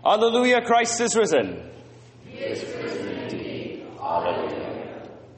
Alleluia, Christ is risen. He is risen indeed. Alleluia.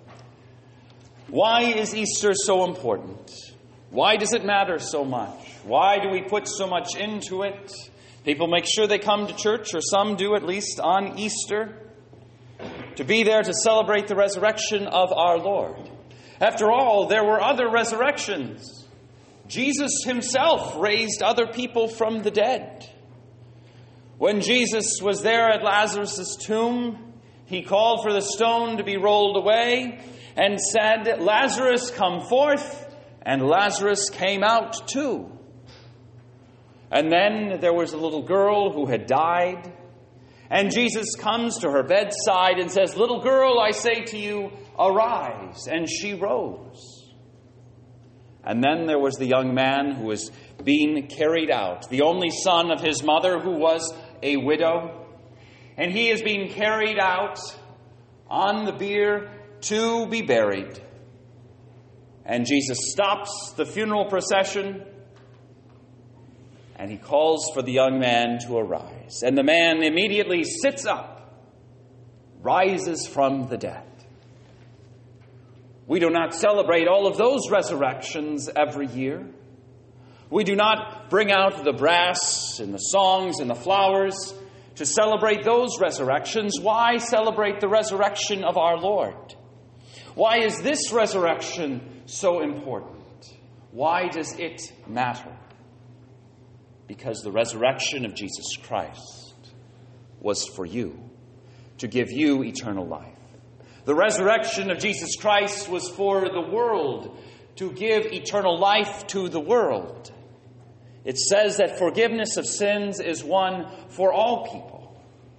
Why is Easter so important? Why does it matter so much? Why do we put so much into it? People make sure they come to church, or some do at least, on Easter, to be there to celebrate the resurrection of our Lord. After all, there were other resurrections. Jesus himself raised other people from the dead. When Jesus was there at Lazarus' tomb, he called for the stone to be rolled away and said, "Lazarus, come forth." And Lazarus came out too. And then there was a little girl who had died. And Jesus comes to her bedside and says, "Little girl, I say to you, arise." And she rose. And then there was the young man who was being carried out, the only son of his mother who was a widow. And he is being carried out on the bier to be buried. And Jesus stops the funeral procession and he calls for the young man to arise. And the man immediately sits up, rises from the dead. We do not celebrate all of those resurrections every year. We do not bring out the brass and the songs and the flowers to celebrate those resurrections. Why celebrate the resurrection of our Lord? Why is this resurrection so important? Why does it matter? Because the resurrection of Jesus Christ was for you, to give you eternal life. The resurrection of Jesus Christ was for the world, to give eternal life to the world. It says that forgiveness of sins is one for all people.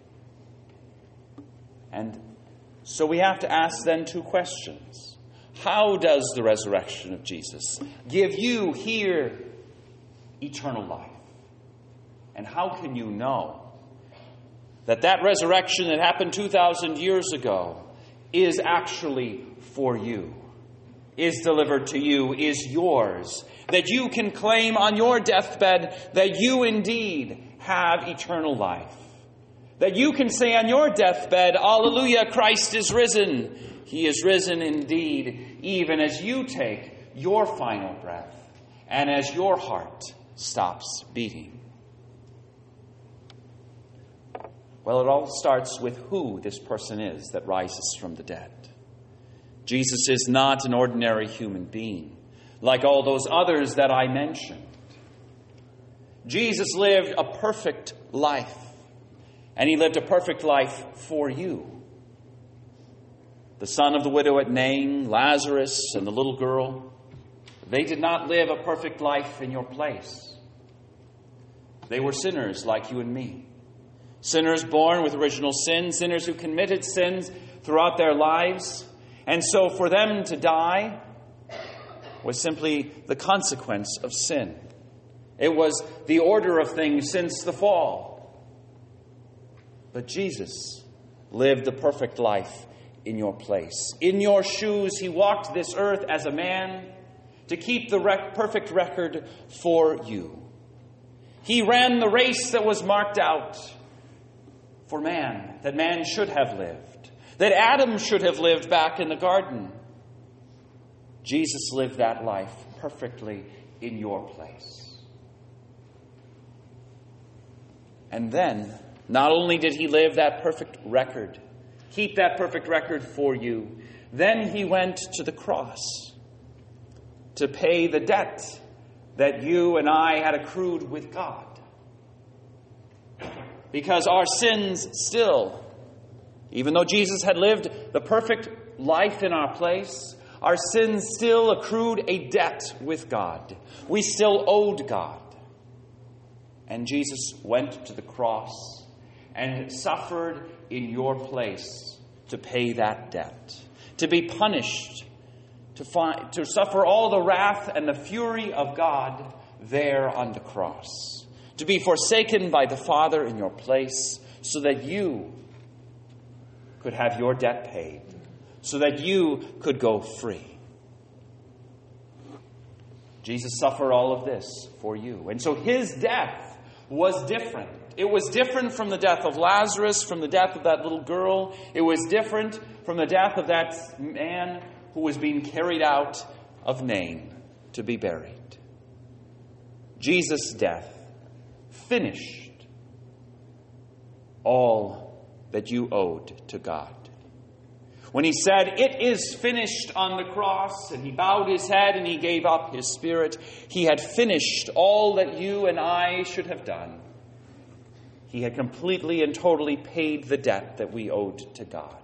And so we have to ask then two questions. How does the resurrection of Jesus give you here eternal life? And how can you know that that resurrection that happened 2,000 years ago is actually for you, is delivered to you, is yours, that you can claim on your deathbed that you indeed have eternal life, that you can say on your deathbed, "Alleluia, Christ is risen. He is risen indeed," even as you take your final breath and as your heart stops beating. Well, it all starts with who this person is that rises from the dead. Jesus is not an ordinary human being, like all those others that I mentioned. Jesus lived a perfect life, and he lived a perfect life for you. The son of the widow at Nain, Lazarus, and the little girl, they did not live a perfect life in your place. They were sinners like you and me. Sinners born with original sin, sinners who committed sins throughout their lives. And so for them to die was simply the consequence of sin. It was the order of things since the fall. But Jesus lived the perfect life in your place. In your shoes, he walked this earth as a man to keep the perfect record for you. He ran the race that was marked out for man, that man should have lived, that Adam should have lived back in the garden. Jesus lived that life perfectly in your place. And then, not only did he live that perfect record, keep that perfect record for you, then he went to the cross to pay the debt that you and I had accrued with God. Because our sins still, even though Jesus had lived the perfect life in our place, our sins still accrued a debt with God. We still owed God. And Jesus went to the cross and suffered in your place to pay that debt, to be punished, to suffer all the wrath and the fury of God there on the cross, to be forsaken by the Father in your place so that you could have your debt paid, so that you could go free. Jesus suffered all of this for you. And so his death was different. It was different from the death of Lazarus, from the death of that little girl. It was different from the death of that man who was being carried out of Nain to be buried. Jesus' death finished all that you owed to God. When he said, "It is finished" on the cross, and he bowed his head and he gave up his spirit, he had finished all that you and I should have done. He had completely and totally paid the debt that we owed to God.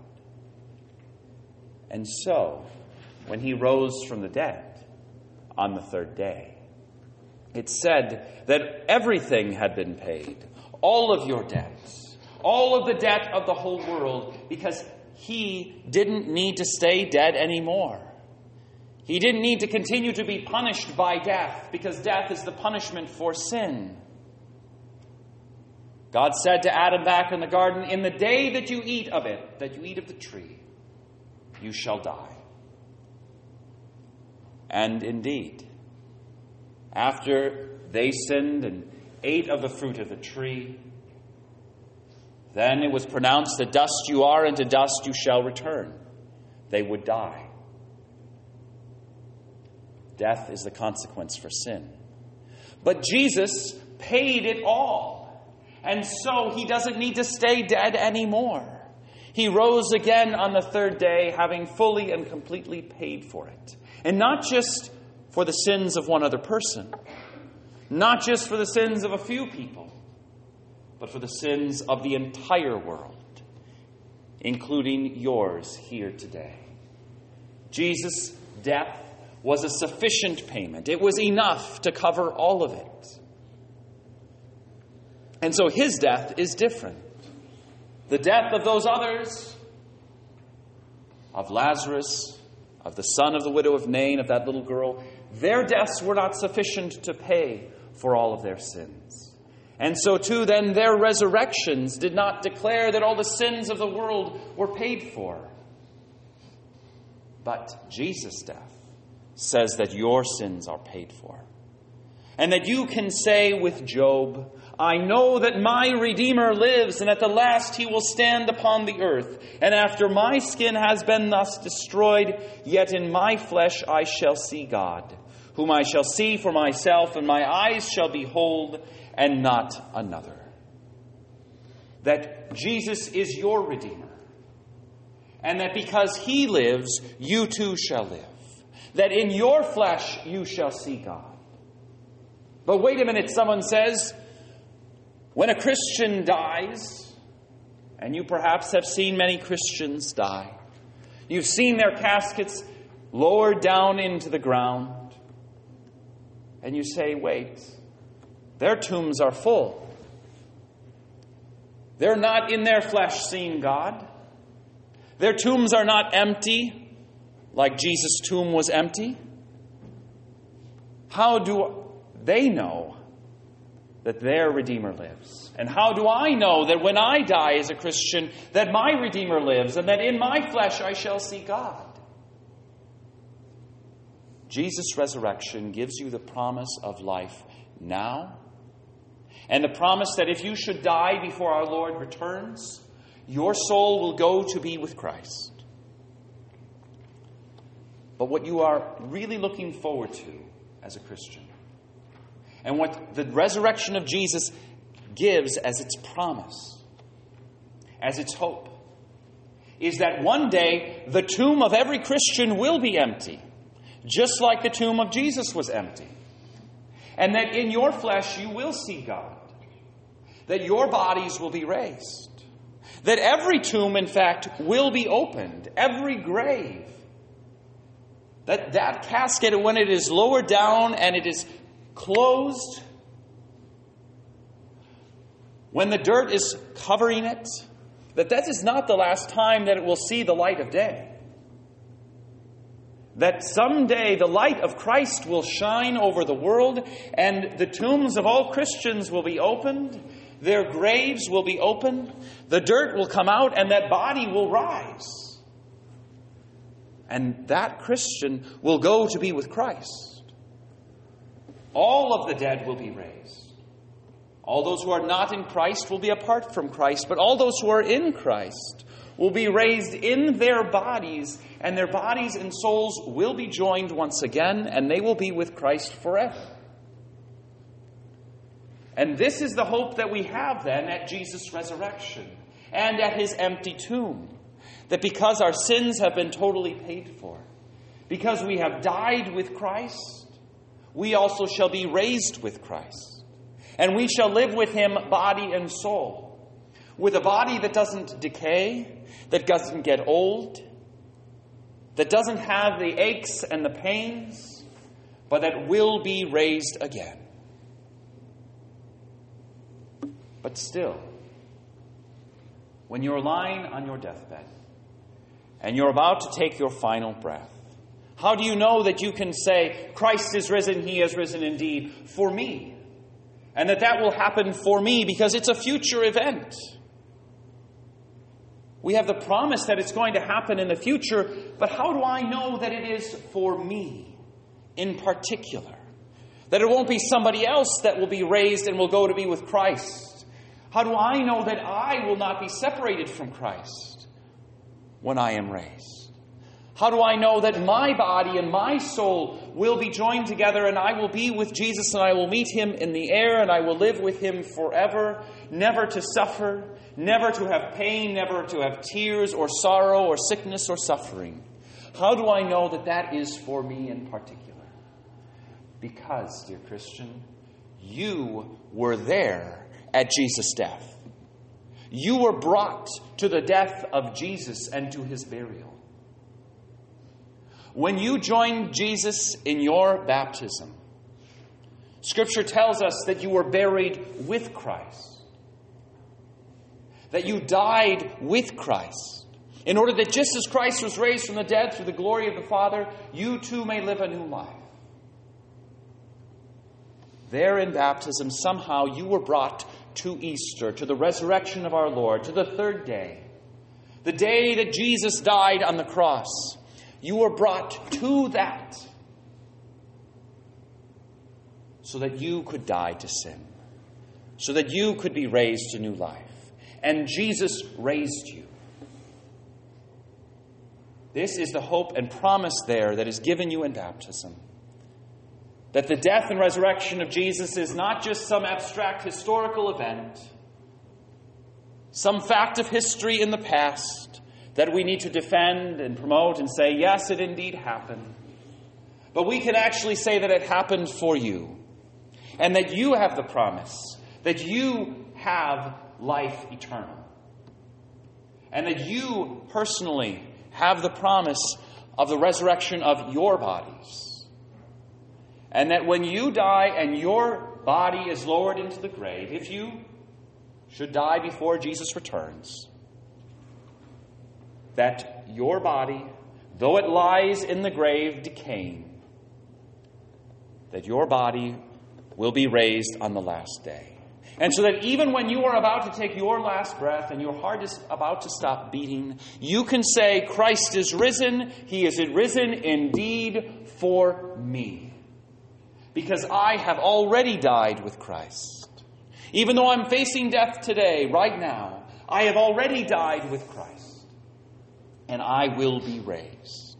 And so, when he rose from the dead on the third day, it said that everything had been paid, all of your debts, all of the debt of the whole world, because he didn't need to stay dead anymore. He didn't need to continue to be punished by death, because death is the punishment for sin. God said to Adam back in the garden, "In the day that you eat of it, that you eat of the tree, you shall die." And indeed, after they sinned and ate of the fruit of the tree, then it was pronounced that dust you are and to dust you shall return. They would die. Death is the consequence for sin. But Jesus paid it all. And so he doesn't need to stay dead anymore. He rose again on the third day, having fully and completely paid for it. And not just for the sins of one other person, not just for the sins of a few people, but for the sins of the entire world, including yours here today. Jesus' death was a sufficient payment. It was enough to cover all of it. And so his death is different. The death of those others, of Lazarus, of the son of the widow of Nain, of that little girl, their deaths were not sufficient to pay for all of their sins. And so too, then, their resurrections did not declare that all the sins of the world were paid for. But Jesus' death says that your sins are paid for. And that you can say with Job, "I know that my Redeemer lives, and at the last he will stand upon the earth. And after my skin has been thus destroyed, yet in my flesh I shall see God, whom I shall see for myself, and my eyes shall behold, and not another." That Jesus is your Redeemer. And that because he lives, you too shall live. That in your flesh you shall see God. But wait a minute, someone says, when a Christian dies, and you perhaps have seen many Christians die, you've seen their caskets lowered down into the ground, and you say, wait, their tombs are full. They're not in their flesh seeing God. Their tombs are not empty, like Jesus' tomb was empty. How do they know that their Redeemer lives? And how do I know that when I die as a Christian, that my Redeemer lives, and that in my flesh I shall see God? Jesus' resurrection gives you the promise of life now, and the promise that if you should die before our Lord returns, your soul will go to be with Christ. But what you are really looking forward to as a Christian, and what the resurrection of Jesus gives as its promise, as its hope, is that one day the tomb of every Christian will be empty, just like the tomb of Jesus was empty. And that in your flesh you will see God. That your bodies will be raised. That every tomb, in fact, will be opened. Every grave. That casket, when it is lowered down and it is closed, when the dirt is covering it, that is not the last time that it will see the light of day. That someday the light of Christ will shine over the world, and the tombs of all Christians will be opened, their graves will be opened, the dirt will come out, and that body will rise. And that Christian will go to be with Christ. All of the dead will be raised. All those who are not in Christ will be apart from Christ, but all those who are in Christ will be raised in their bodies, and their bodies and souls will be joined once again, and they will be with Christ forever. And this is the hope that we have then at Jesus' resurrection and at his empty tomb. That because our sins have been totally paid for, because we have died with Christ, we also shall be raised with Christ. And we shall live with him body and soul, with a body that doesn't decay, that doesn't get old, that doesn't have the aches and the pains, but that will be raised again. But still, when you're lying on your deathbed and you're about to take your final breath, how do you know that you can say, Christ is risen, he has risen indeed, for me? And that will happen for me because it's a future event. We have the promise that it's going to happen in the future, but how do I know that it is for me in particular? That it won't be somebody else that will be raised and will go to be with Christ? How do I know that I will not be separated from Christ when I am raised? How do I know that my body and my soul will be joined together and I will be with Jesus and I will meet him in the air and I will live with him forever, never to suffer, never to have pain, never to have tears or sorrow or sickness or suffering? How do I know that that is for me in particular? Because, dear Christian, you were there at Jesus' death. You were brought to the death of Jesus and to his burial. When you joined Jesus in your baptism, Scripture tells us that you were buried with Christ, that you died with Christ, in order that just as Christ was raised from the dead through the glory of the Father, you too may live a new life. There in baptism, somehow you were brought to Easter, to the resurrection of our Lord, to the third day, the day that Jesus died on the cross. You were brought to that so that you could die to sin, so that you could be raised to new life. And Jesus raised you. This is the hope and promise there that is given you in baptism. That the death and resurrection of Jesus is not just some abstract historical event, some fact of history in the past that we need to defend and promote and say, yes, it indeed happened. But we can actually say that it happened for you. And that you have the promise that you have life eternal. And that you personally have the promise of the resurrection of your bodies. And that when you die and your body is lowered into the grave, if you should die before Jesus returns, that your body, though it lies in the grave decaying, that your body will be raised on the last day. And so that even when you are about to take your last breath and your heart is about to stop beating, you can say, Christ is risen. He is risen indeed for me. Because I have already died with Christ. Even though I'm facing death today, right now, I have already died with Christ. And I will be raised.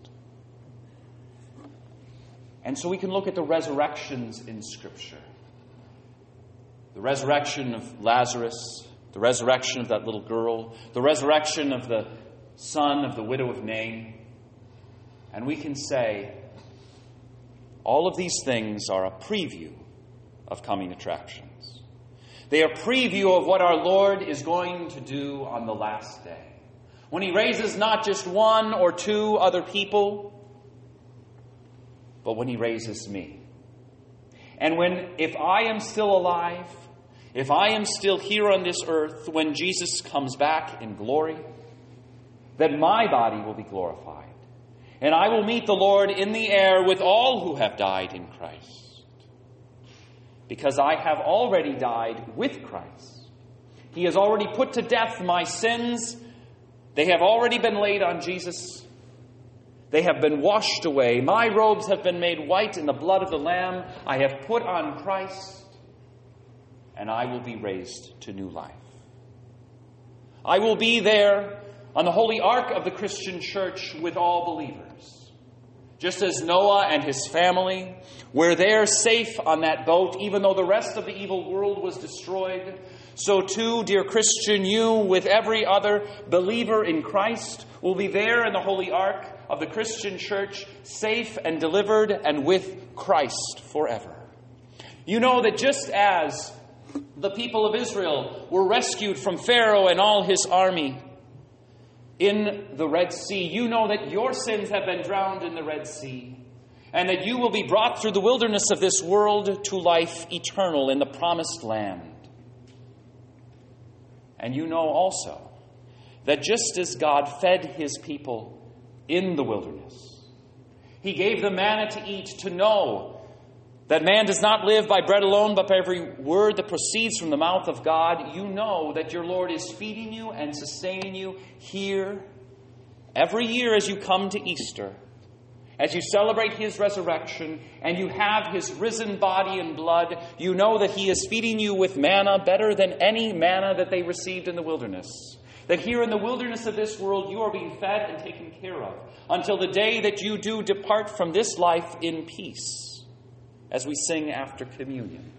And so we can look at the resurrections in Scripture. The resurrection of Lazarus, the resurrection of that little girl, the resurrection of the son of the widow of Nain. And we can say, all of these things are a preview of coming attractions. They are a preview of what our Lord is going to do on the last day. When he raises not just one or two other people, but when he raises me. And if I am still alive, if I am still here on this earth, when Jesus comes back in glory, then my body will be glorified. And I will meet the Lord in the air with all who have died in Christ. Because I have already died with Christ. He has already put to death my sins. They have already been laid on Jesus. They have been washed away. My robes have been made white in the blood of the Lamb. I have put on Christ. and I will be raised to new life. I will be there on the holy ark of the Christian church with all believers. Just as Noah and his family were there safe on that boat, even though the rest of the evil world was destroyed, so too, dear Christian, you, with every other believer in Christ, will be there in the holy ark of the Christian church, safe and delivered and with Christ forever. You know that just as the people of Israel were rescued from Pharaoh and all his army in the Red Sea, you know that your sins have been drowned in the Red Sea, and that you will be brought through the wilderness of this world to life eternal in the promised land. And you know also that just as God fed his people in the wilderness, he gave them manna to eat, to know that man does not live by bread alone, but by every word that proceeds from the mouth of God. You know that your Lord is feeding you and sustaining you here every year as you come to Easter, as you celebrate his resurrection and you have his risen body and blood. You know that he is feeding you with manna better than any manna that they received in the wilderness. That here in the wilderness of this world you are being fed and taken care of until the day that you do depart from this life in peace, as we sing after communion.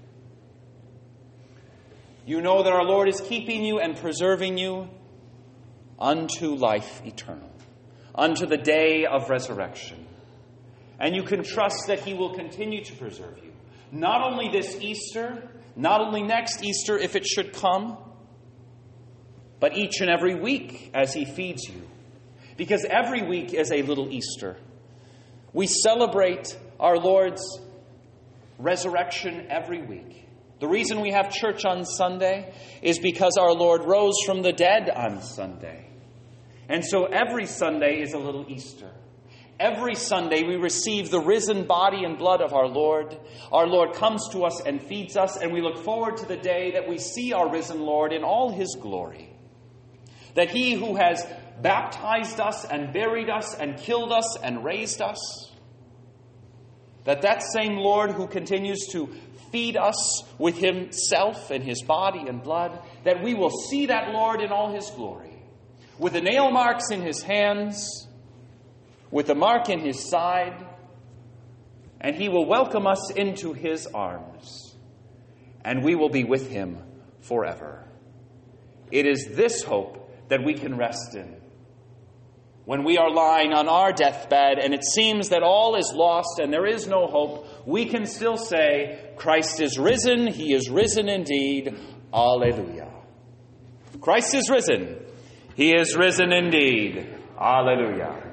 You know that our Lord is keeping you and preserving you unto life eternal, unto the day of resurrection. And you can trust that he will continue to preserve you, not only this Easter, not only next Easter if it should come, but each and every week as he feeds you. Because every week is a little Easter. We celebrate our Lord's resurrection every week. The reason we have church on Sunday is because our Lord rose from the dead on Sunday. And so every Sunday is a little Easter. Every Sunday we receive the risen body and blood of our Lord. Our Lord comes to us and feeds us, and we look forward to the day that we see our risen Lord in all his glory. That he who has baptized us and buried us and killed us and raised us, that same Lord who continues to feed us with himself and his body and blood, that we will see that Lord in all his glory, with the nail marks in his hands, with the mark in his side, and he will welcome us into his arms, and we will be with him forever. It is this hope that we can rest in. When we are lying on our deathbed and it seems that all is lost and there is no hope, we can still say, Christ is risen, he is risen indeed. Alleluia. Christ is risen, he is risen indeed. Alleluia.